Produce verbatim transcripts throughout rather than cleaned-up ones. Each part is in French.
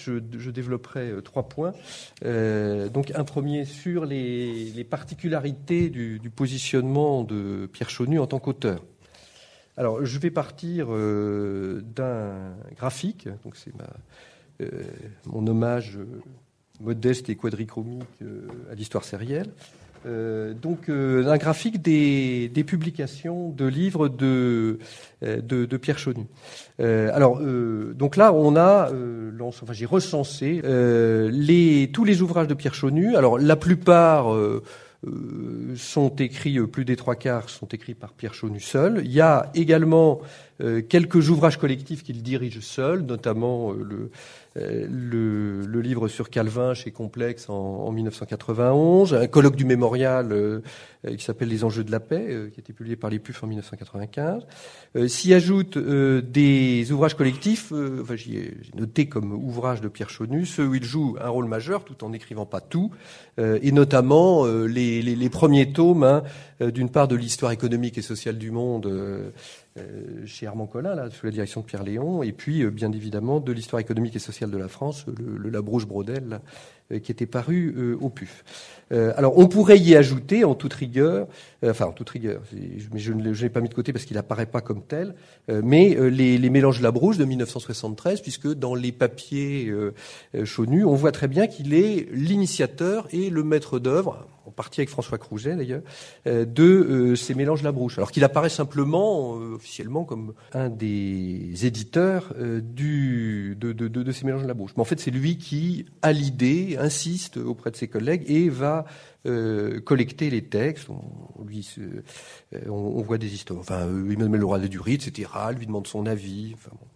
je, je développerai euh, trois points. Euh, donc un premier sur les, les particularités du, du positionnement de Pierre Chaunu en tant qu'auteur. Alors, je vais partir euh, d'un graphique, donc c'est ma, euh, mon hommage euh, modeste et quadrichromique euh, à l'histoire sérielle. Euh, donc, euh, un graphique des, des publications de livres de, de, de Pierre Chaunu. Euh, alors, euh, donc là, on a, euh, enfin, j'ai recensé euh, les, tous les ouvrages de Pierre Chaunu. Alors, la plupart euh, Euh, sont écrits, euh, plus des trois quarts sont écrits par Pierre Chaunu seul. Il y a également euh, quelques ouvrages collectifs qu'il dirige seul, notamment euh, le, euh, le, le livre sur Calvin chez Complexe en, en mille neuf cent quatre-vingt-onze, un colloque du mémorial euh, qui s'appelle Les Enjeux de la paix, euh, qui a été publié par les P U F en mille neuf cent quatre-vingt-quinze. Euh, s'y ajoutent euh, des ouvrages collectifs, euh, enfin, j'y ai, j'ai noté comme ouvrages de Pierre Chaunu, ceux où il joue un rôle majeur tout en n'écrivant pas tout, euh, et notamment euh, les Les, les, les premiers tomes, hein, euh, d'une part de l'histoire économique et sociale du monde euh, euh, chez Armand Collin, là, sous la direction de Pierre Léon, et puis euh, bien évidemment de l'histoire économique et sociale de la France, le, le Labrouche-Brodel, là, euh, qui était paru euh, au P U F. Euh, alors on pourrait y ajouter en toute rigueur, euh, enfin en toute rigueur, mais je ne l'ai pas mis de côté parce qu'il n'apparaît pas comme tel, euh, mais euh, les, les mélanges Labrouche de mille neuf cent soixante-treize, puisque dans les papiers euh, Chaunu, on voit très bien qu'il est l'initiateur et le maître d'œuvre, en partie avec François Crouzet d'ailleurs, euh, de euh, ces mélanges Labrouche. Alors qu'il apparaît simplement, euh, officiellement, comme un des éditeurs euh, du, de, de, de, de ces mélanges Labrouche. Mais en fait, c'est lui qui a l'idée, insiste auprès de ses collègues et va euh, collecter les textes. On, on lui, euh, on, on voit des histoires. Enfin, euh, Emmanuel Leroy de Durit, et cetera, lui demande son avis. Enfin, bon.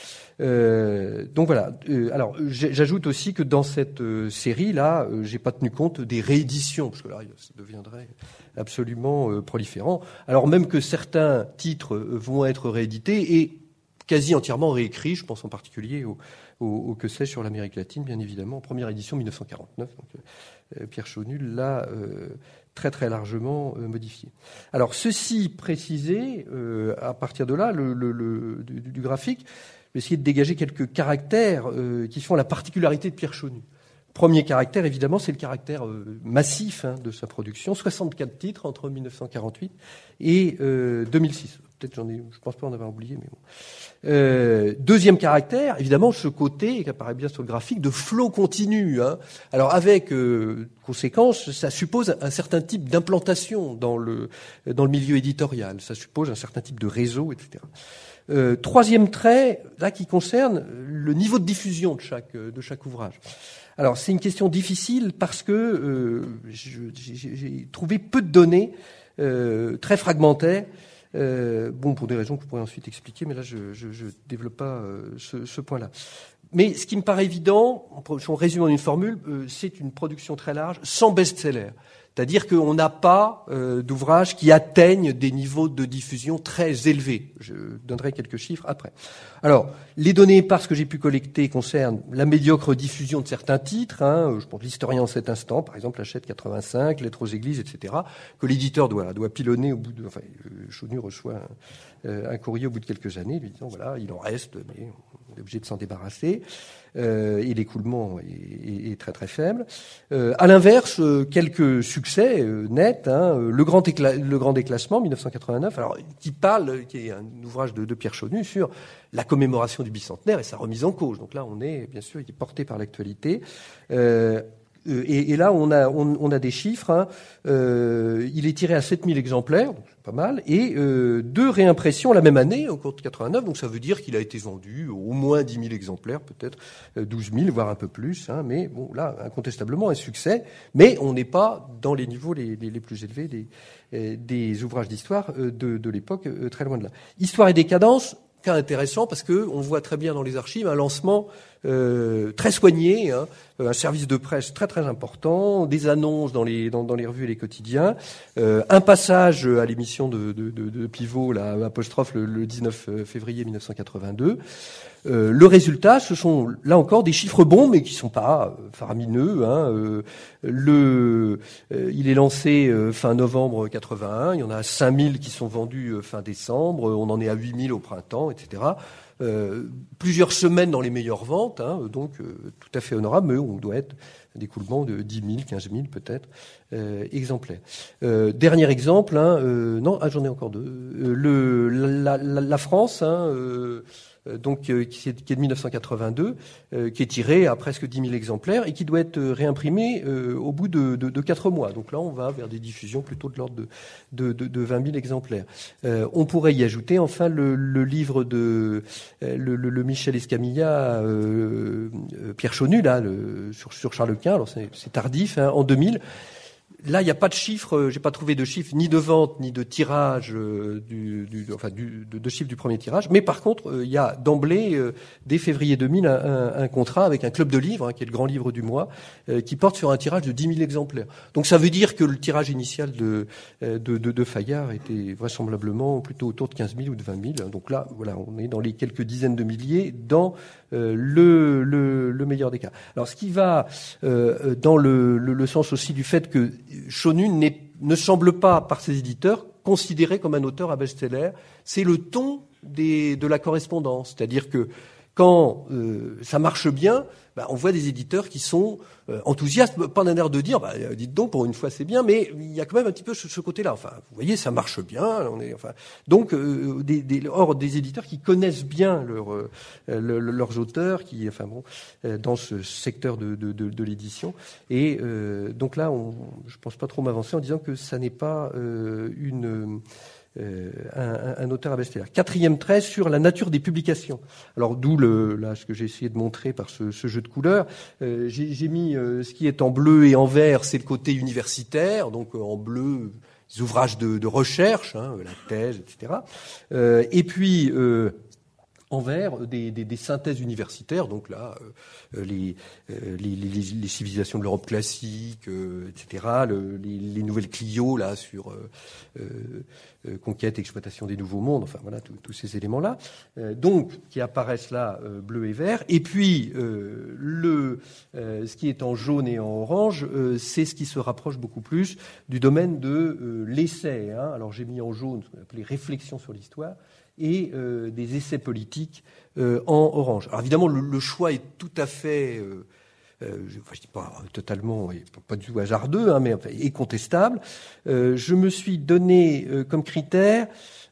Euh, donc voilà. Euh, alors, j'ajoute aussi que dans cette euh, série-là, euh, j'ai pas tenu compte des rééditions, parce que là, ça deviendrait absolument euh, proliférant. Alors même que certains titres euh, vont être réédités et quasi entièrement réécrits. Je pense en particulier au, au, au Que sais-je sur l'Amérique latine, bien évidemment, en première édition mille neuf cent quarante-neuf. Donc, euh, Pierre Chaunu l'a euh, très très largement euh, modifié. Alors, ceci précisé, euh, à partir de là, le, le, le du, du graphique, je vais essayer de dégager quelques caractères euh, qui font la particularité de Pierre Chaunu. Premier caractère, évidemment, c'est le caractère euh, massif hein, de sa production. soixante-quatre titres entre mille neuf cent quarante-huit et euh, deux mille six. Peut-être j'en ai, je pense pas en avoir oublié, mais bon. Euh, deuxième caractère, évidemment, ce côté qui apparaît bien sur le graphique de flot continu. Hein. Alors avec euh, conséquence, ça suppose un certain type d'implantation dans le dans le milieu éditorial. Ça suppose un certain type de réseau, et cetera. Euh, troisième trait, là, qui concerne le niveau de diffusion de chaque de chaque ouvrage. Alors, c'est une question difficile parce que euh, je, j'ai, j'ai trouvé peu de données, euh, très fragmentaires. Euh, bon, pour des raisons que je pourrais ensuite expliquer, mais là, je ne développe pas euh, ce, ce point-là. Mais ce qui me paraît évident, si on résume en une formule, euh, c'est une production très large, sans best-seller. C'est-à-dire qu'on n'a pas euh, d'ouvrages qui atteignent des niveaux de diffusion très élevés. Je donnerai quelques chiffres après. Alors, les données éparses que j'ai pu collecter concernent la médiocre diffusion de certains titres. Hein, je pense l'Historien en cet instant, par exemple, Hachette quatre-vingt-cinq, Lettres aux Églises, et cetera, que l'éditeur doit, doit pilonner au bout de... Enfin, Chaunu reçoit un, euh, un courrier au bout de quelques années lui disant, voilà, il en reste, mais on est obligé de s'en débarrasser. Euh, et l'écoulement est, est, est très très faible. Euh, à l'inverse, euh, quelques succès euh, nets. Hein, le grand écla- le grand déclassement mille neuf cent quatre-vingt-neuf, alors qui parle, qui est un ouvrage de, de Pierre Chaunu sur la commémoration du bicentenaire et sa remise en cause. Donc là, on est bien sûr, il est porté par l'actualité. Euh, Et, et là, on a, on, on a des chiffres. Hein. Euh, il est tiré à sept mille exemplaires, donc c'est pas mal, et euh, deux réimpressions la même année, au cours de quatre-vingt-neuf. Donc ça veut dire qu'il a été vendu au moins dix mille exemplaires, peut-être douze mille, voire un peu plus. Hein. Mais bon, là, incontestablement, un succès. Mais on n'est pas dans les niveaux les, les, les plus élevés des, des ouvrages d'histoire de, de l'époque, très loin de là. Histoire et décadence, cas intéressant parce que on voit très bien dans les archives un lancement euh, très soigné, hein, un service de presse très très important, des annonces dans les dans, dans les revues et les quotidiens, euh, un passage à l'émission de, de, de, de Pivot, là, apostrophe le, le dix-neuf février mille neuf cent quatre-vingt-deux. Euh, le résultat, ce sont là encore des chiffres bons, mais qui sont pas euh, faramineux. Hein. Euh, le, euh, il est lancé euh, fin novembre quatre-vingt-un. Il y en a cinq mille qui sont vendus euh, fin décembre. On en est à huit mille au printemps, et cetera. euh, plusieurs semaines dans les meilleures ventes, hein, donc euh, tout à fait honorable, mais on doit être un écoulement de dix mille, quinze mille peut-être euh, exemplaires. Euh, dernier exemple, hein, euh, non, ah, j'en ai encore deux. Euh, le, la, la, la France, hein, euh, donc euh, qui, est, qui est de mille neuf cent quatre-vingt-deux, euh, qui est tiré à presque dix mille exemplaires et qui doit être réimprimé euh, au bout de, de, de quatre mois. Donc là, on va vers des diffusions plutôt de l'ordre de, de, de, de vingt mille exemplaires. Euh, on pourrait y ajouter enfin le, le livre de euh, le, le, le Michel Escamilla, euh, euh, Pierre Chaunu, là, le, sur, sur Charles Quint. Alors c'est, c'est tardif, hein, en deux mille. Là, il n'y a pas de chiffres, j'ai pas trouvé de chiffres ni de vente ni de tirage euh, du, du, enfin du, de, de chiffres du premier tirage. Mais par contre, euh, il y a d'emblée, euh, dès février deux mille, un, un, un contrat avec un club de livres, hein, qui est le grand livre du mois, euh, qui porte sur un tirage de dix mille exemplaires. Donc ça veut dire que le tirage initial de, de, de, de Fayard était vraisemblablement plutôt autour de quinze mille ou de vingt mille. Donc là, voilà, on est dans les quelques dizaines de milliers dans euh, le, le, le meilleur des cas. Alors ce qui va euh, dans le, le, le sens aussi du fait que Chaunu ne semble pas, par ses éditeurs, considéré comme un auteur à best-seller. C'est le ton des, de la correspondance. C'est-à-dire que quand euh, ça marche bien, bah, on voit des éditeurs qui sont euh, enthousiastes, pas d'un air de dire, bah, dites donc, pour une fois c'est bien, mais il y a quand même un petit peu ce, ce côté-là. Enfin, vous voyez, ça marche bien. On est, enfin, donc, euh, des, des, or, des éditeurs qui connaissent bien leur, euh, le, leurs auteurs, qui, enfin bon, euh, dans ce secteur de, de, de, de l'édition. Et euh, donc là, on, je pense pas trop m'avancer en disant que ça n'est pas euh, une Euh, un, un auteur à best-seller. Quatrième trait sur la nature des publications. Alors d'où le, là ce que j'ai essayé de montrer par ce, ce jeu de couleurs. Euh, j'ai, j'ai mis euh, ce qui est en bleu et en vert, c'est le côté universitaire. Donc euh, en bleu, les ouvrages de, de recherche, hein, la thèse, et cetera. Euh, et puis euh, en vert, des, des, des synthèses universitaires, donc là, euh, les, euh, les, les, les civilisations de l'Europe classique, euh, et cetera, le, les, les nouvelles Clio, là, sur euh, euh, conquête, exploitation des nouveaux mondes, enfin voilà, tous ces éléments-là, euh, donc, qui apparaissent là, euh, bleu et vert. Et puis, euh, le, euh, ce qui est en jaune et en orange, euh, c'est ce qui se rapproche beaucoup plus du domaine de euh, l'essai. Hein. Alors, j'ai mis en jaune ce qu'on appelle les réflexions sur l'histoire, et euh, des essais politiques euh, en orange. Alors évidemment, le, le choix est tout à fait, euh, euh, je ne dis pas totalement, pas du tout hasardeux, hein, mais enfin, est contestable. Euh, je me suis donné euh, comme critère,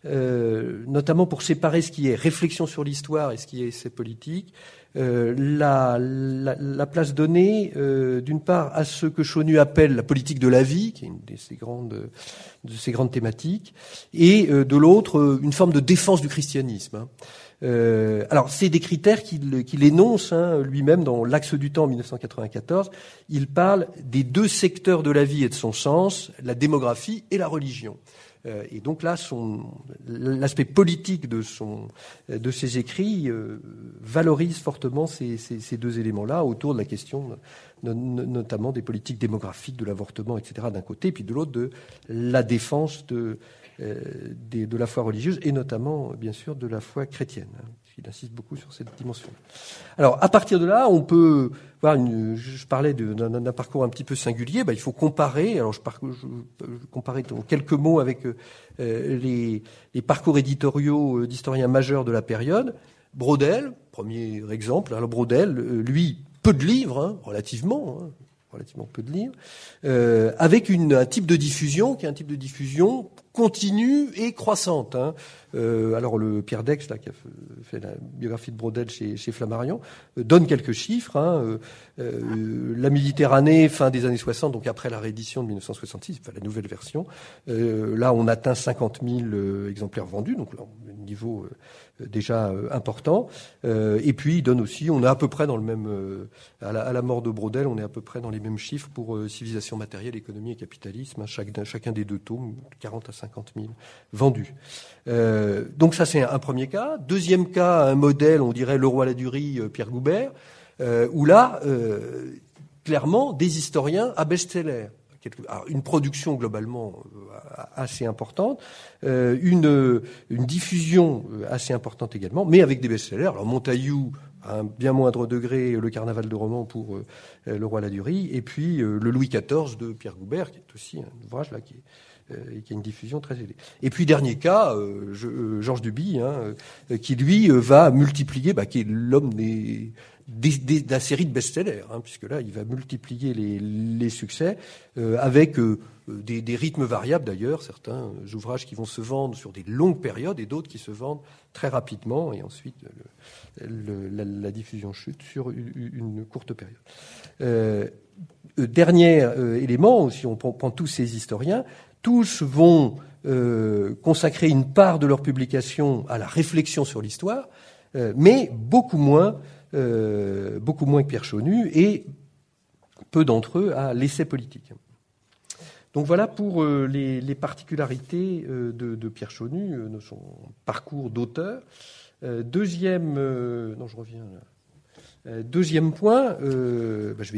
euh, notamment pour séparer ce qui est réflexion sur l'histoire et ce qui est essai politique, euh, la, la, la place donnée, euh, d'une part, à ce que Chaunu appelle la politique de la vie, qui est une de ses grandes, de ses grandes thématiques, et euh, de l'autre, euh, une forme de défense du christianisme. Hein. Euh, alors, c'est des critères qu'il, qu'il énonce hein, lui-même dans l'Axe du temps en dix-neuf cent quatre-vingt-quatorze. Il parle des deux secteurs de la vie et de son sens, la démographie et la religion. Euh, et donc là, son, l'aspect politique de, son, de ses écrits euh, valorise fortement ces, ces, ces deux éléments-là autour de la question no, notamment des politiques démographiques, de l'avortement, et cetera d'un côté, et puis de l'autre de la défense de, euh, de, de la foi religieuse et notamment, bien sûr, de la foi chrétienne. Il insiste beaucoup sur cette dimension. Alors, à partir de là, on peut voir une. Je parlais de, d'un, d'un parcours un petit peu singulier. Ben, il faut comparer. Alors, je, par, je, je comparais en quelques mots avec euh, les, les parcours éditoriaux d'historiens majeurs de la période. Braudel, premier exemple. Alors, Braudel, lui, peu de livres, hein, relativement. Hein, relativement peu de livres, euh, avec une, un type de diffusion qui est un type de diffusion continue et croissante. Hein. Euh, alors le Pierre Dex, là, qui a fait la biographie de Braudel chez, chez Flammarion, euh, donne quelques chiffres. Hein. Euh, euh, la Méditerranée, fin des années soixante, donc après la réédition de dix-neuf cent soixante-six, enfin la nouvelle version, euh, là on atteint cinquante mille euh, exemplaires vendus, donc là un niveau euh, déjà euh, important. Euh, et puis il donne aussi, on est à peu près dans le même, euh, à, la, à la mort de Braudel, on est à peu près dans les mêmes chiffres pour euh, civilisation matérielle, économie et capitalisme, hein, chaque, chacun des deux tomes, quarante à cinquante mille vendus. Euh, donc ça c'est un, un premier cas. Deuxième cas, un modèle, on dirait Leroy Ladurie, euh, Pierre Goubert, euh, où là, euh, clairement, des historiens à best-seller. Alors, une production globalement assez importante, euh, une, une diffusion assez importante également, mais avec des best-sellers. Alors Montaillou, à un bien moindre degré le Carnaval de Romans pour euh, le Roi Ladurie, et puis euh, le Louis quatorze de Pierre Goubert, qui est aussi un ouvrage là qui est, euh, qui a une diffusion très élevée. Et puis dernier cas, euh, je, euh, Georges Duby, hein, euh, qui lui euh, va multiplier, bah, qui est l'homme des Des, des, de la série de best-sellers, hein, puisque là, il va multiplier les, les succès euh, avec euh, des, des rythmes variables d'ailleurs, certains euh, ouvrages qui vont se vendre sur des longues périodes et d'autres qui se vendent très rapidement, et ensuite le, le, la, la diffusion chute sur une, une courte période. Euh, euh, dernier euh, élément, si on prend, prend tous ces historiens, tous vont euh, consacrer une part de leur publication à la réflexion sur l'histoire, euh, mais beaucoup moins Euh, beaucoup moins que Pierre Chaunu, et peu d'entre eux à l'essai politique. Donc voilà pour euh, les, les particularités euh, de, de Pierre Chaunu, euh, de son parcours d'auteur. Euh, deuxième, euh, non je reviens là. Euh, deuxième point, euh, bah, je vais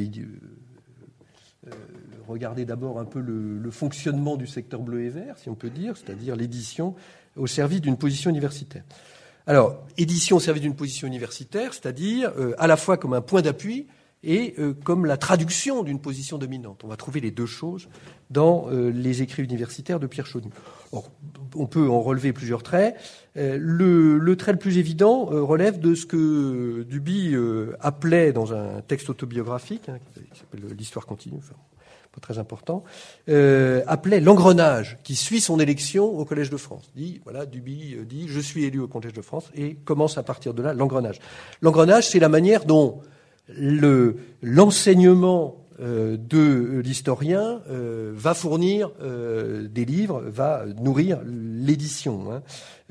euh, regarder d'abord un peu le, le fonctionnement du secteur bleu et vert, si on peut dire, c'est-à-dire l'édition au service d'une position universitaire. Alors, édition au service d'une position universitaire, c'est-à-dire euh, à la fois comme un point d'appui et euh, comme la traduction d'une position dominante. On va trouver les deux choses dans euh, les écrits universitaires de Pierre Chaunu. Alors, on peut en relever plusieurs traits. Euh, le, le trait le plus évident euh, relève de ce que Duby euh, appelait dans un texte autobiographique, hein, qui s'appelle l'Histoire continue, enfin, pas très important, euh, appelait l'engrenage qui suit son élection au Collège de France. Dit, voilà, Duby euh, dit, je suis élu au Collège de France, et commence à partir de là l'engrenage. L'engrenage, c'est la manière dont le, l'enseignement euh, de l'historien euh, va fournir euh, des livres, va nourrir l'édition. Hein.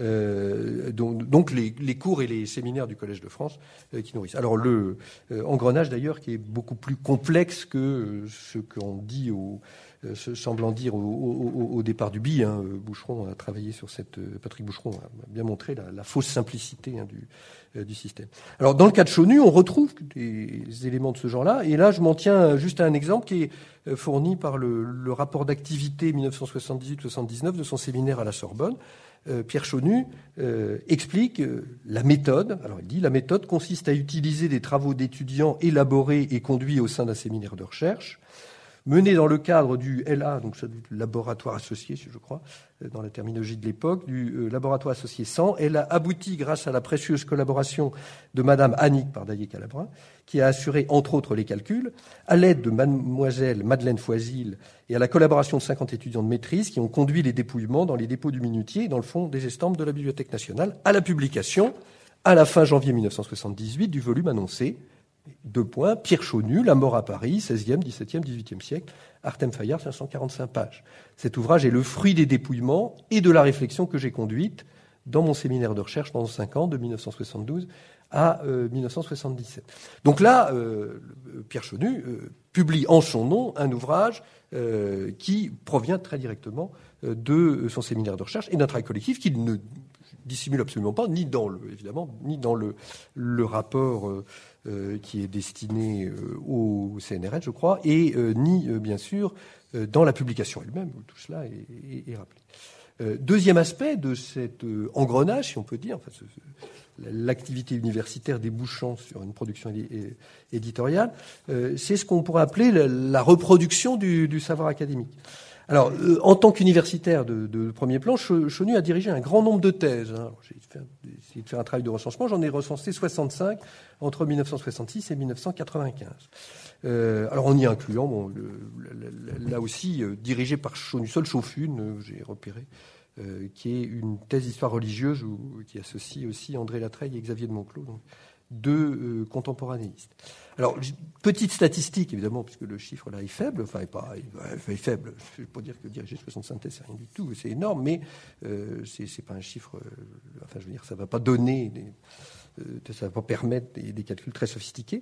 Euh, donc, donc les, les cours et les séminaires du Collège de France euh, qui nourrissent. Alors le euh, engrenage d'ailleurs qui est beaucoup plus complexe que euh, ce qu'on dit au euh, semblant dire au, au, au départ du Duby. Hein. Boucheron a travaillé sur cette. Euh, Patrick Boucheron a bien montré la, la fausse simplicité hein, du, euh, du système. Alors dans le cas de Chaunu, on retrouve des éléments de ce genre-là. Et là, je m'en tiens juste à un exemple qui est euh, fourni par le, le rapport d'activité dix-neuf cent soixante-dix-huit soixante-dix-neuf de son séminaire à la Sorbonne. Euh, Pierre Chaunu euh, explique euh, la méthode. Alors il dit la méthode consiste à utiliser des travaux d'étudiants élaborés et conduits au sein d'un séminaire de recherche, menés dans le cadre du L A, donc ce laboratoire associé, si je crois, dans la terminologie de l'époque, du euh, laboratoire associé cent. Elle a abouti grâce à la précieuse collaboration de Madame Annick Pardaillet-Calabrin, qui a assuré entre autres les calculs, à l'aide de Mademoiselle Madeleine Foisil et à la collaboration de cinquante étudiants de maîtrise qui ont conduit les dépouillements dans les dépôts du Minutier et dans le fond des estampes de la Bibliothèque nationale à la publication, à la fin janvier dix-neuf cent soixante-dix-huit, du volume annoncé. Deux points, Pierre Chaunu, La mort à Paris, seizième, dix-septième, dix-huitième siècle, Artem Fayard, cinq cent quarante-cinq pages. Cet ouvrage est le fruit des dépouillements et de la réflexion que j'ai conduite dans mon séminaire de recherche pendant cinq ans, de dix-neuf cent soixante-douze à euh, dix-neuf cent soixante-dix-sept. Donc là, euh, Pierre Chaunu euh, publie en son nom un ouvrage euh, qui provient très directement euh, de son séminaire de recherche et d'un travail collectif qu'il ne dissimule absolument pas, ni dans le, évidemment, ni dans le, le rapport euh, euh, qui est destiné euh, au C N R S, je crois, et euh, ni, euh, bien sûr, euh, dans la publication elle-même, où tout cela est, est, est rappelé. Euh, deuxième aspect de cet euh, engrenage, si on peut dire, enfin, ce, ce, l'activité universitaire débouchant sur une production édi- éditoriale, euh, c'est ce qu'on pourrait appeler la, la reproduction du, du savoir académique. Alors, euh, en tant qu'universitaire de, de premier plan, Chaunu a dirigé un grand nombre de thèses. Hein. J'ai fait, essayé de faire un travail de recensement. J'en ai recensé soixante-cinq entre dix-neuf cent soixante-six et dix-neuf cent quatre-vingt-quinze. Euh, alors, en y incluant, bon, le, le, là aussi, euh, dirigé par Chaunu seul, sauf une, euh, j'ai repéré, euh, qui est une thèse d'histoire religieuse où, qui associe aussi André Latreille et Xavier de Monclos, donc deux euh, contemporanéistes. Alors, petite statistique, évidemment, puisque le chiffre là est faible, enfin, est pas est faible, je ne vais pas dire que diriger soixante-cinq thèses, c'est rien du tout, c'est énorme, mais euh, c'est, c'est pas un chiffre, euh, enfin, je veux dire, ça ne va pas donner, des, euh, ça ne va pas permettre des, des calculs très sophistiqués.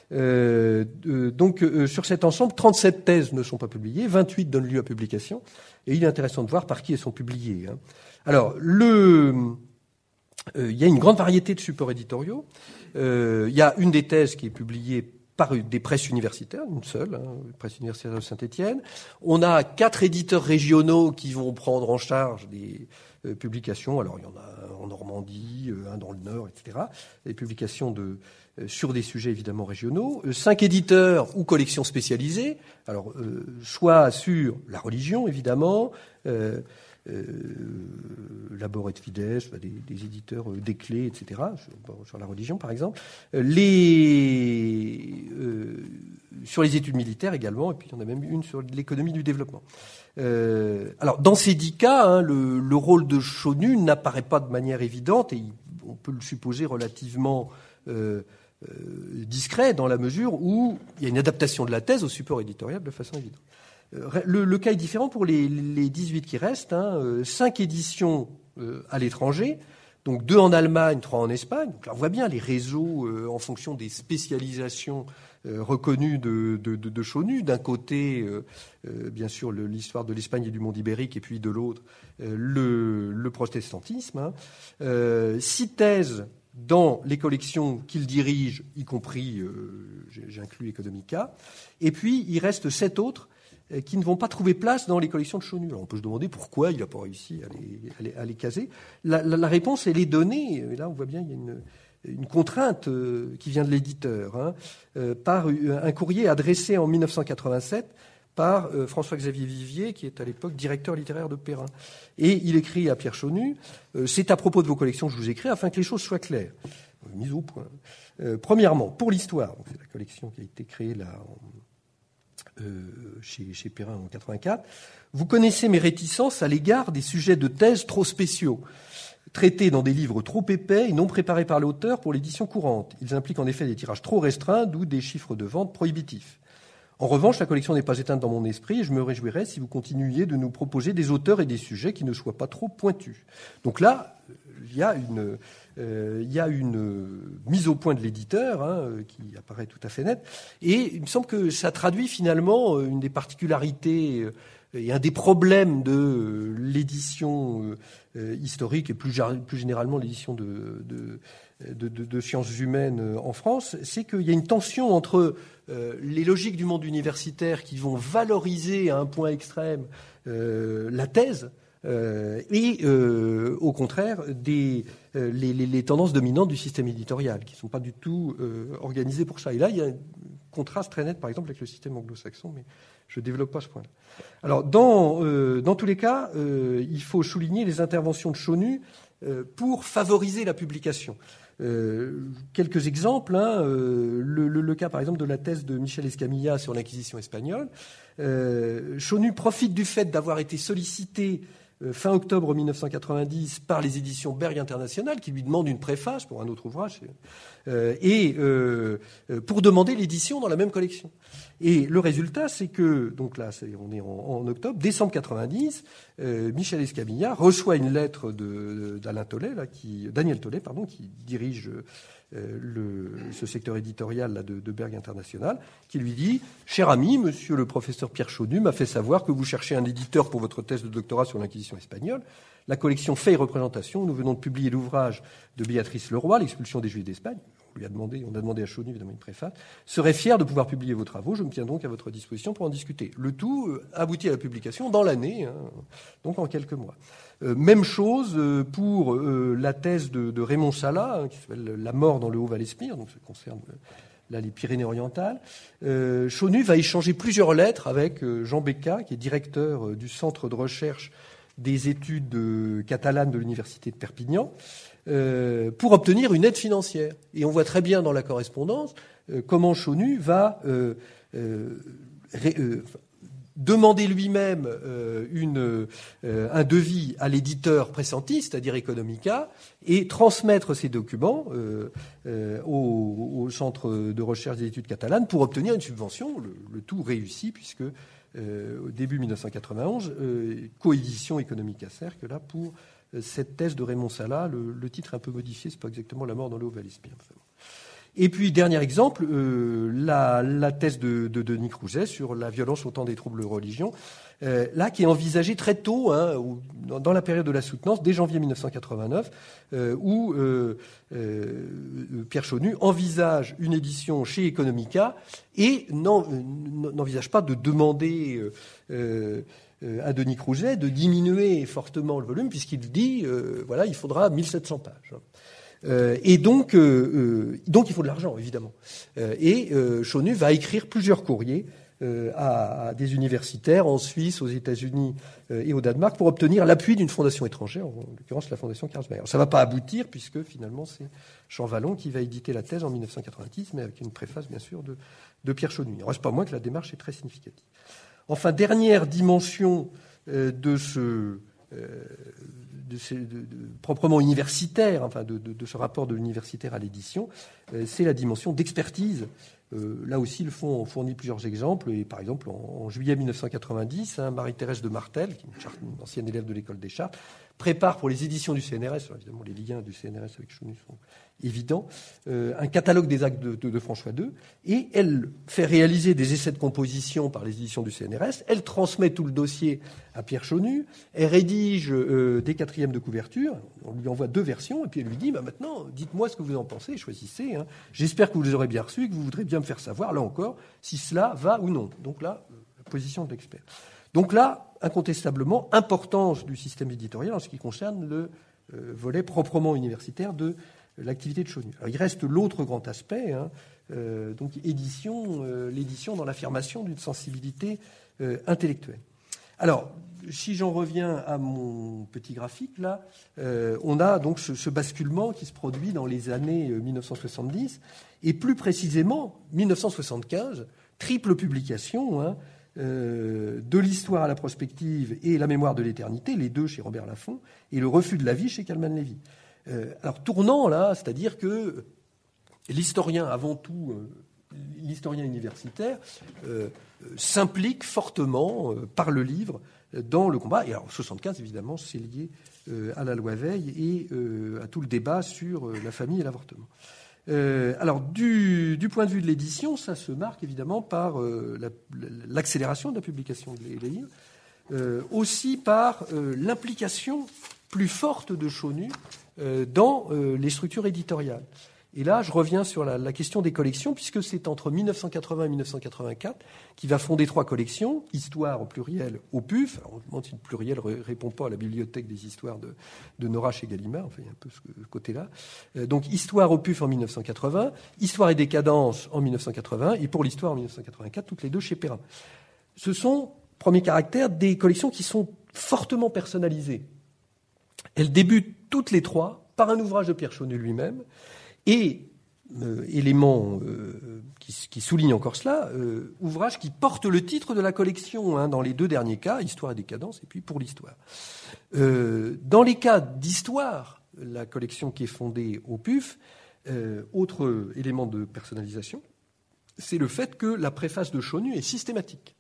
Euh, euh, donc, euh, sur cet ensemble, trente-sept thèses ne sont pas publiées, vingt-huit donnent lieu à publication, et il est intéressant de voir par qui elles sont publiées. Hein. Alors, le... Euh, il y a une grande variété de supports éditoriaux. Euh, il y a une des thèses qui est publiée par des presses universitaires, une seule, hein, presse universitaire de Saint-Étienne. On a quatre éditeurs régionaux qui vont prendre en charge des, euh, publications. Alors, il y en a un en Normandie, euh, un dans le Nord, et cetera. Des publications de, euh, sur des sujets évidemment régionaux. Euh, cinq éditeurs ou collections spécialisées. Alors, euh, soit sur la religion, évidemment, euh, Euh, Labor et Fides, des, des éditeurs euh, des clés, et cetera, sur, sur la religion par exemple, euh, les, euh, sur les études militaires également, et puis il y en a même une sur l'économie du développement. Euh, alors dans ces dix cas, hein, le, le rôle de Chonu n'apparaît pas de manière évidente, et on peut le supposer relativement euh, euh, discret dans la mesure où il y a une adaptation de la thèse au support éditorial de façon évidente. Le, le cas est différent pour les, les dix-huit qui restent. Hein, euh, cinq éditions euh, à l'étranger, donc deux en Allemagne, trois en Espagne. Donc là, on voit bien les réseaux euh, en fonction des spécialisations euh, reconnues de, de, de, de Chonu. D'un côté, euh, euh, bien sûr, le, l'histoire de l'Espagne et du monde ibérique, et puis de l'autre, euh, le, le protestantisme. Hein. Euh, six thèses dans les collections qu'il dirige, y compris, euh, j'inclus Economica. Et puis, il reste sept autres qui ne vont pas trouver place dans les collections de Chonu. Alors on peut se demander pourquoi il n'a pas réussi à les, à les, à les caser. La, la, la réponse, elle est donnée, et là on voit bien il y a une, une contrainte euh, qui vient de l'éditeur, hein, euh, par un courrier adressé en dix-neuf cent quatre-vingt-sept par euh, François-Xavier Vivier, qui est à l'époque directeur littéraire de Perrin. Et il écrit à Pierre Chonu, euh, « C'est à propos de vos collections que je vous écris, afin que les choses soient claires. » Mise au point. Euh, premièrement, pour l'histoire, donc c'est la collection qui a été créée là en Euh, chez, chez Perrin en quatre-vingt-quatre, vous connaissez mes réticences à l'égard des sujets de thèse trop spéciaux, traités dans des livres trop épais et non préparés par l'auteur pour l'édition courante. Ils impliquent en effet des tirages trop restreints, d'où des chiffres de vente prohibitifs. En revanche, la collection n'est pas éteinte dans mon esprit et je me réjouirais si vous continuiez de nous proposer des auteurs et des sujets qui ne soient pas trop pointus. Donc là, il y a une, euh, il y a une mise au point de l'éditeur, hein, qui apparaît tout à fait nette. Et il me semble que ça traduit finalement une des particularités et un des problèmes de l'édition historique et plus, plus généralement l'édition de, de, de, de, de sciences humaines en France, c'est qu'il y a une tension entre euh, les logiques du monde universitaire qui vont valoriser à un point extrême euh, la thèse, Euh, et euh, au contraire des, euh, les, les, les tendances dominantes du système éditorial qui ne sont pas du tout euh, organisées pour ça. Et là, il y a un contraste très net, par exemple, avec le système anglo-saxon, mais je ne développe pas ce point-là. Alors, dans, euh, dans tous les cas, euh, il faut souligner les interventions de Chonu euh, pour favoriser la publication. Euh, quelques exemples, hein, euh, le, le, le cas par exemple de la thèse de Michel Escamilla sur l'Inquisition espagnole. Euh, Chonu profite du fait d'avoir été sollicité fin octobre mille neuf cent quatre-vingt-dix par les éditions Berg International qui lui demandent une préface pour un autre ouvrage euh, et euh, pour demander l'édition dans la même collection. Et le résultat, c'est que, donc là, c'est, on est en, en octobre, décembre quatre-vingt-dix, euh, Michel Escamilla reçoit une lettre de, d'Alain Tollet, là, qui, Daniel Tollet, pardon, qui dirige euh, le, ce secteur éditorial là, de, de Berg International, qui lui dit « Cher ami, monsieur le professeur Pierre Chonu m'a fait savoir que vous cherchez un éditeur pour votre thèse de doctorat sur l'Inquisition espagnole. La collection Fait et Représentation, nous venons de publier l'ouvrage de Béatrice Leroy, L'expulsion des Juifs d'Espagne. » On lui a demandé, on a demandé à Chonu, évidemment, une préface. « Serait fier de pouvoir publier vos travaux. Je me tiens donc à votre disposition pour en discuter. » Le tout euh, aboutit à la publication dans l'année, hein, donc en quelques mois. Euh, même chose euh, pour euh, la thèse de, de Raymond Sala, hein, qui s'appelle « La mort dans le Haut-Val-Espire », donc ça concerne euh, là les Pyrénées-Orientales. Euh, Chonu va échanger plusieurs lettres avec euh, Jean Becca, qui est directeur euh, du Centre de recherche des études euh, catalanes de l'Université de Perpignan, euh, pour obtenir une aide financière. Et on voit très bien dans la correspondance euh, comment Chonu va euh, euh, ré, euh, demander lui-même euh, une, euh, un devis à l'éditeur pressenti, c'est-à-dire Economica, et transmettre ces documents euh, euh, au, au Centre de recherche des études catalanes pour obtenir une subvention. Le, le tout réussi, puisque euh, au début mille neuf cent quatre-vingt-onze, euh, coédition Economica Cercle, là, pour euh, cette thèse de Raymond Sala. Le, le titre est un peu modifié, c'est pas exactement La mort dans le Haut-Val-Espire. Et puis, dernier exemple, euh, la, la thèse de, de Denis Crouzet sur la violence au temps des troubles de religion, euh, là, qui est envisagée très tôt, hein, où, dans, dans la période de la soutenance, dès janvier mille neuf cent quatre-vingt-neuf, euh, où euh, euh, Pierre Chonu envisage une édition chez Economica et n'en, n'envisage pas de demander euh, euh, à Denis Crouget de diminuer fortement le volume, puisqu'il dit, euh, voilà, il faudra mille sept cents pages. Euh, et donc, euh, euh, donc, il faut de l'argent, évidemment. Euh, et euh, Chaunu va écrire plusieurs courriers euh, à, à des universitaires en Suisse, aux États-Unis euh, et au Danemark pour obtenir l'appui d'une fondation étrangère, en l'occurrence la fondation Carlsberg. Ça ne va pas aboutir, puisque finalement, c'est Champvallon qui va éditer la thèse en mille neuf cent quatre-vingt-dix, mais avec une préface, bien sûr, de, de Pierre Chaunu. Il ne reste pas moins que la démarche est très significative. Enfin, dernière dimension euh, de ce... Euh, De, ces, de, de, proprement universitaire, enfin de, de, de ce rapport de l'universitaire à l'édition, euh, c'est la dimension d'expertise. Euh, là aussi, le fonds en fournit plusieurs exemples. Et par exemple, en, en juillet mille neuf cent quatre-vingt-dix, hein, Marie-Thérèse de Martel, qui est une, charte, une ancienne élève de l'école des Chartes, prépare pour les éditions du C N R S, évidemment les liens du C N R S avec Chaunu sont évidents, euh, un catalogue des actes de, de, de François deux, et elle fait réaliser des essais de composition par les éditions du C N R S, elle transmet tout le dossier à Pierre Chaunu, elle rédige euh, des quatrièmes de couverture, on lui envoie deux versions, et puis elle lui dit, bah, maintenant, dites-moi ce que vous en pensez, choisissez, hein. J'espère que vous les aurez bien reçus, que vous voudrez bien me faire savoir, là encore, si cela va ou non. Donc là, la position de l'expert. Donc là, incontestablement, importance du système éditorial en ce qui concerne le euh, volet proprement universitaire de l'activité de Chaunu. Alors, il reste l'autre grand aspect, hein, euh, donc édition, euh, l'édition dans l'affirmation d'une sensibilité euh, intellectuelle. Alors, si j'en reviens à mon petit graphique, là, euh, on a donc ce, ce basculement qui se produit dans les années euh, mille neuf cent soixante-dix, et plus précisément, mille neuf cent soixante-quinze, triple publication, hein, euh, de l'histoire à la prospective et la mémoire de l'éternité, les deux chez Robert Laffont, et le refus de la vie chez Kalman Levy. Euh, alors, tournant là, c'est-à-dire que l'historien, avant tout, euh, l'historien universitaire, euh, s'implique fortement euh, par le livre dans le combat. Et alors, soixante-quinze, évidemment, c'est lié euh, à la loi Veil et euh, à tout le débat sur euh, la famille et l'avortement. Euh, alors, du, du point de vue de l'édition, ça se marque évidemment par euh, la, l'accélération de la publication des, des livres, euh, aussi par euh, l'implication plus forte de Chaunu euh, dans euh, les structures éditoriales. Et là, je reviens sur la, la question des collections, puisque c'est entre mille neuf cent quatre-vingts et mille neuf cent quatre-vingt-quatre qu'il va fonder trois collections, Histoire au pluriel au P U F. Alors, on se demande si le pluriel ne répond pas à la bibliothèque des histoires de, de Nora chez Gallimard, enfin, il y a un peu ce côté-là. Euh, donc, Histoire au P U F en mille neuf cent quatre-vingts, Histoire et décadence en mille neuf cent quatre-vingts, et pour l'Histoire en mille neuf cent quatre-vingt-quatre, toutes les deux chez Perrin. Ce sont, premier caractère, des collections qui sont fortement personnalisées. Elles débutent toutes les trois par un ouvrage de Pierre Chaunu lui-même, et, euh, élément euh, qui, qui souligne encore cela, euh, ouvrage qui porte le titre de la collection, hein, dans les deux derniers cas, Histoire et décadence, et puis pour l'Histoire. Euh, dans les cas d'Histoire, la collection qui est fondée au P U F, euh, autre élément de personnalisation, c'est le fait que la préface de Chaunu est systématique.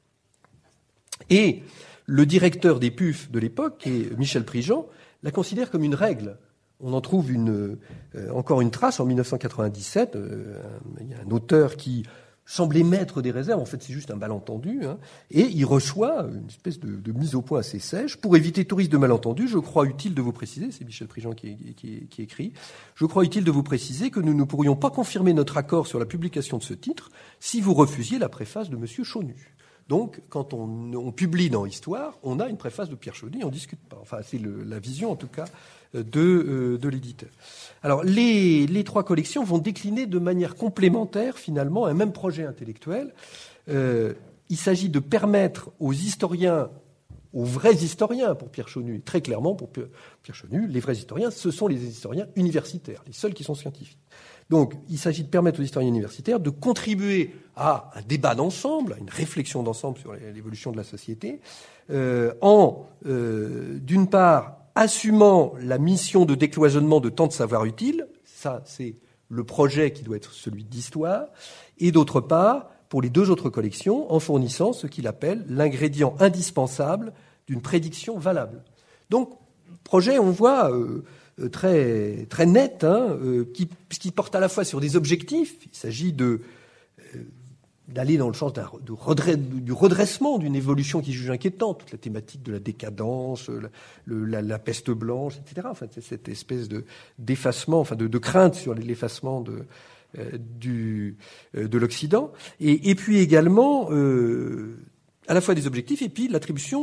Et le directeur des P U F de l'époque, qui est Michel Prigent, la considère comme une règle. On en trouve une, euh, encore une trace en mille neuf cent quatre-vingt-dix-sept. Euh, il y a un auteur qui semblait mettre des réserves. En fait, c'est juste un malentendu. Hein, et il reçoit une espèce de, de mise au point assez sèche. Pour éviter tout risque de malentendu, je crois utile de vous préciser, c'est Michel Prigent qui, qui, qui écrit, je crois utile de vous préciser que nous ne pourrions pas confirmer notre accord sur la publication de ce titre si vous refusiez la préface de Monsieur Chaunu. Donc, quand on, on publie dans Histoire, on a une préface de Pierre Chaunu, on ne discute pas. Enfin, c'est le, la vision, en tout cas, de, euh, de l'éditeur. Alors, les, les trois collections vont décliner de manière complémentaire, finalement, un même projet intellectuel. Euh, il s'agit de permettre aux historiens, aux vrais historiens, pour Pierre Chaunu, et très clairement pour Pierre Chaunu, les vrais historiens, ce sont les historiens universitaires, les seuls qui sont scientifiques. Donc, il s'agit de permettre aux historiens universitaires de contribuer à un débat d'ensemble, à une réflexion d'ensemble sur l'évolution de la société, euh, en, euh, d'une part, assumant la mission de décloisonnement de tant de savoirs utiles, ça c'est le projet qui doit être celui d'Histoire, et d'autre part, pour les deux autres collections, en fournissant ce qu'il appelle l'ingrédient indispensable d'une prédiction valable. Donc, projet, on voit... Euh, très très net, hein, euh, qui, qui porte à la fois sur des objectifs. Il s'agit de euh, d'aller dans le sens d'un, de redresse, du redressement d'une évolution qui juge inquiétante, toute la thématique de la décadence, la, le, la, la peste blanche, et cetera. Enfin, c'est cette espèce de d'effacement, enfin de, de crainte sur l'effacement de euh, du euh, de l'Occident, et, et puis également euh, à la fois des objectifs et puis l'attribution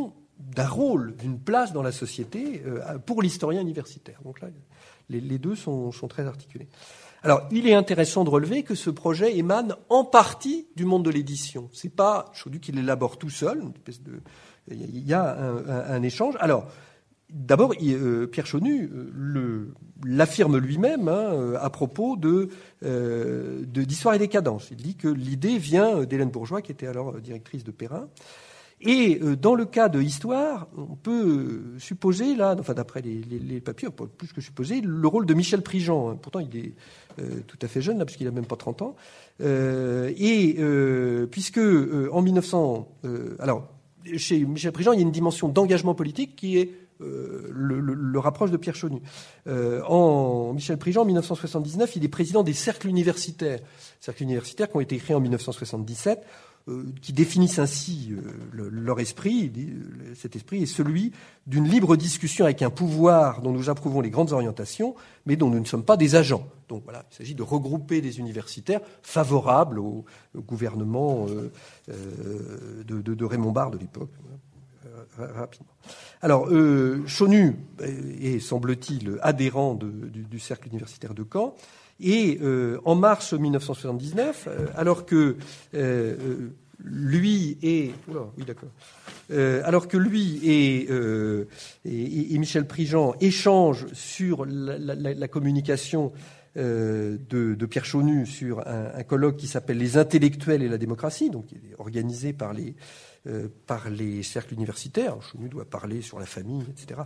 d'un rôle, d'une place dans la société euh, pour l'historien universitaire. Donc là, les, les deux sont, sont très articulés. Alors, il est intéressant de relever que ce projet émane en partie du monde de l'édition. C'est pas Chaunu qui l'élabore tout seul. Une espèce de, il y a un, un, un échange. Alors, d'abord, il, euh, Pierre Chaunu euh, le, l'affirme lui-même hein, à propos de, euh, de d'Histoire et décadence. Il dit que l'idée vient d'Hélène Bourgeois, qui était alors directrice de Perrin. Et euh, dans le cas de Histoire, on peut supposer, là, enfin d'après les, les, les papiers, plus que supposer, le rôle de Michel Prigent. Pourtant, il est euh, tout à fait jeune, là, parce qu'il n'a même pas trente ans. Euh, et euh, puisque euh, en mille neuf cents... Euh, alors, chez Michel Prigent, il y a une dimension d'engagement politique qui est euh, le, le, le rapproche de Pierre Chaunu. Euh, en Michel Prigent, en mille neuf cent soixante-dix-neuf, il est président des cercles universitaires. Cercles universitaires qui ont été créés en mille neuf cent soixante-dix-sept, euh, qui définissent ainsi euh, le, leur esprit. Cet esprit est celui d'une libre discussion avec un pouvoir dont nous approuvons les grandes orientations, mais dont nous ne sommes pas des agents. Donc voilà, il s'agit de regrouper des universitaires favorables au, au gouvernement euh, euh, de, de, de Raymond Barre de l'époque. Rapidement. Alors, euh, Chaunu est, semble-t-il, adhérent de, du, du cercle universitaire de Caen. Et euh, en mars mille neuf cent soixante-dix-neuf, euh, alors que euh, lui et oula, oui d'accord, euh, alors que lui et, euh, et, et Michel Prigent échangent sur la, la, la communication euh, de, de Pierre Chaunu sur un, un colloque qui s'appelle Les intellectuels et la démocratie, donc qui est organisé par les euh, par les cercles universitaires. Chaunu doit parler sur la famille, et cetera.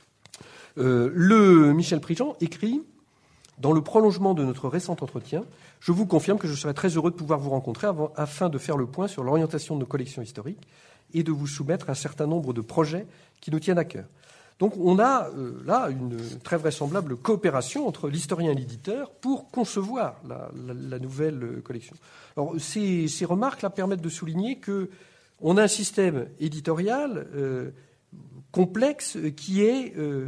Euh, le Michel Prigent écrit: dans le prolongement de notre récent entretien, je vous confirme que je serai très heureux de pouvoir vous rencontrer avant, afin de faire le point sur l'orientation de nos collections historiques et de vous soumettre un certain nombre de projets qui nous tiennent à cœur. Donc on a euh, là une très vraisemblable coopération entre l'historien et l'éditeur pour concevoir la, la, la nouvelle collection. Alors ces, ces remarques là permettent de souligner que on a un système éditorial euh, complexe qui est euh,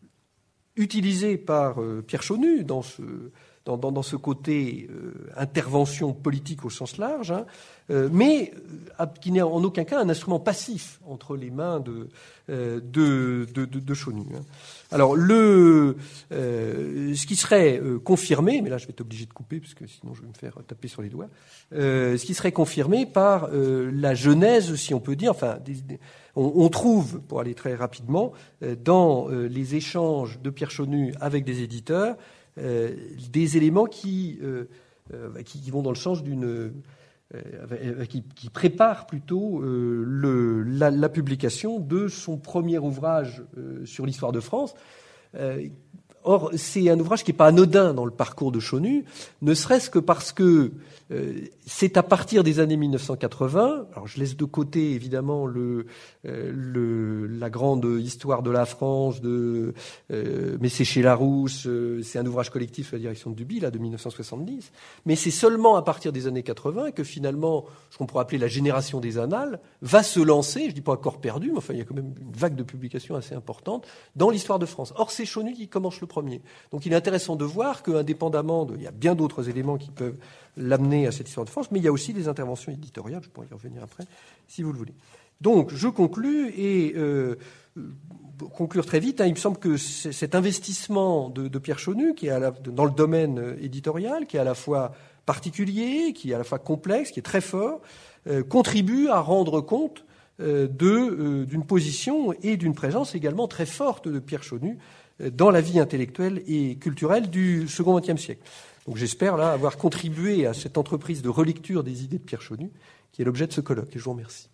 utilisé par euh, Pierre Chaunu dans ce, dans, dans, dans ce côté euh, intervention politique au sens large, hein, euh, mais euh, qui n'est en aucun cas un instrument passif entre les mains de, euh, de, de, de, de Chaunu. Hein. Alors, le, euh, ce qui serait euh, confirmé, mais là je vais être obligé de couper parce que sinon je vais me faire taper sur les doigts, euh, ce qui serait confirmé par euh, la genèse, si on peut dire, enfin, des, des, on, on trouve, pour aller très rapidement, euh, dans euh, les échanges de Pierre Chaunu avec des éditeurs, euh, des éléments qui, euh, euh, qui, qui vont dans le sens d'une Euh, qui, qui prépare plutôt euh, le, la, la publication de son premier ouvrage euh, sur l'histoire de France. Euh, or, c'est un ouvrage qui n'est pas anodin dans le parcours de Chaunu, ne serait-ce que parce que euh, c'est à partir des années mille neuf cent quatre-vingts, alors je laisse de côté évidemment le, euh, le, la grande histoire de la France, de, euh, mais c'est chez Larousse, euh, c'est un ouvrage collectif sous la direction de Duby, là, de mille neuf cent soixante-dix, mais c'est seulement à partir des années quatre-vingts que finalement, ce qu'on pourrait appeler la génération des annales, va se lancer, je dis pas encore perdu, mais enfin il y a quand même une vague de publications assez importante dans l'histoire de France. Or, c'est Chaunu qui commence le premier. Donc il est intéressant de voir qu'indépendamment de, il y a bien d'autres éléments qui peuvent l'amener à cette histoire de France, mais il y a aussi des interventions éditoriales, je pourrais y revenir après, si vous le voulez. Donc, je conclus, et euh, conclure très vite, hein, il me semble que cet investissement de, de Pierre Chaunu, qui est à la, dans le domaine éditorial, qui est à la fois particulier, qui est à la fois complexe, qui est très fort, euh, contribue à rendre compte euh, de, euh, d'une position et d'une présence également très forte de Pierre Chaunu euh, dans la vie intellectuelle et culturelle du second vingtième siècle. Donc j'espère là avoir contribué à cette entreprise de relecture des idées de Pierre Chaunu, qui est l'objet de ce colloque. Et je vous remercie.